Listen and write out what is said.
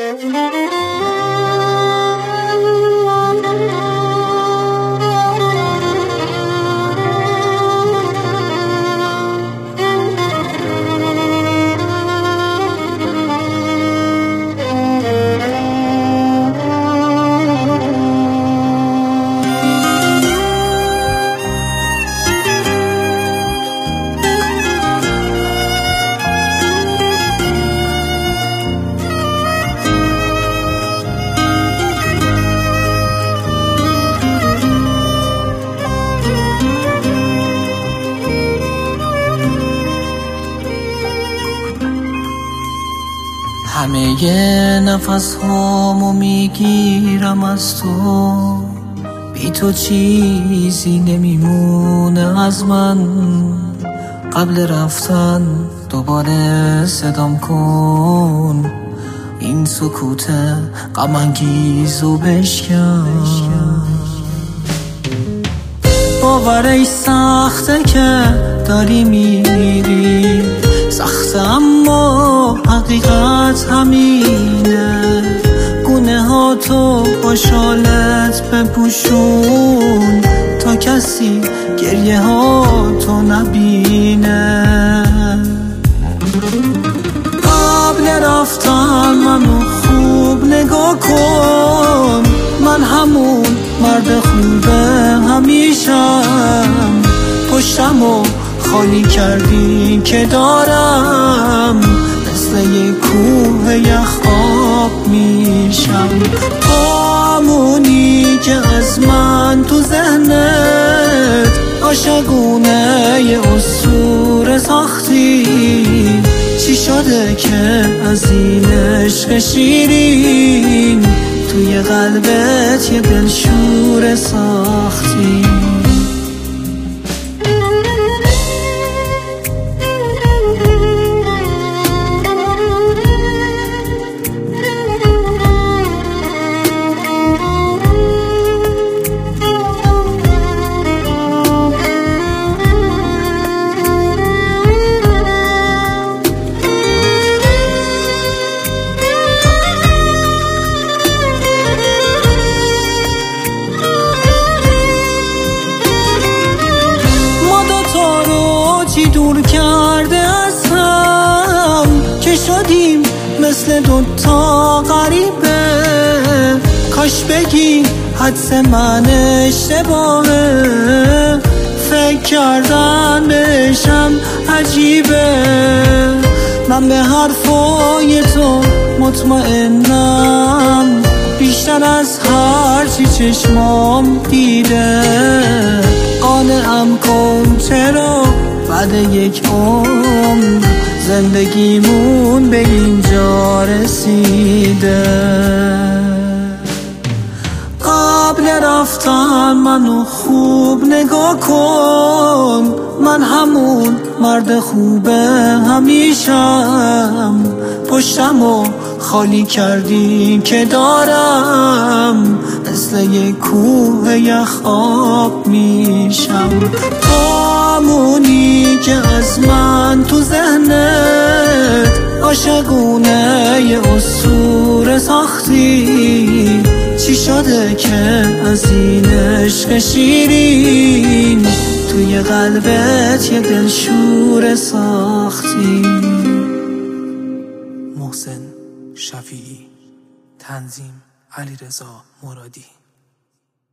همه نفس هامو میگیرم از تو، بی تو چیزی نمیمونه از من. قبل رفتن دوباره صدام کن، این سکوت غم انگیزو بشکن. باورش سخته که داری میری، سخته اما حقیقت همینه. گونه ها تو با شالت بپوشون تا کسی گریه ها تو نبینه. قبل رفتن منو خوب نگاه کن، من همون مرد خوبه همیشم. پشتمو خالی کردی که دارم، مثل یه کوه یخ آب میشم. همونی که از من تو ذهنت عاشقونه یه اسطوره ساختی. چی شده که از این عشق شیرین توی قلبت یه دلشوره ساختی؟ چی دور کرده از هم که شدیم مثل دوتا غریبه. کاش بگی حدس من اشتباهه، فکر کردن بهشم عجیبه. من به حرفای تو مطمئنم بیشتر از هر چی چشمام دیده. قانعم کن چرا بعد یک عمر زندگیمون به اینجا رسیده. قبل رفتن منو خوب نگاه کن، من همون مرد خوبه همیشم. پشتمو خالی کردی که دارم، مثل یه کوه یخ آب میشم. همونی که از من تو ذهنت عاشقونه یه اسطوره ساختی. چی شده که از این عشق شیرین توی قلبت یه دلشوره ساختی؟ محسن شفیعی، تنظیم علیرضا مرادی.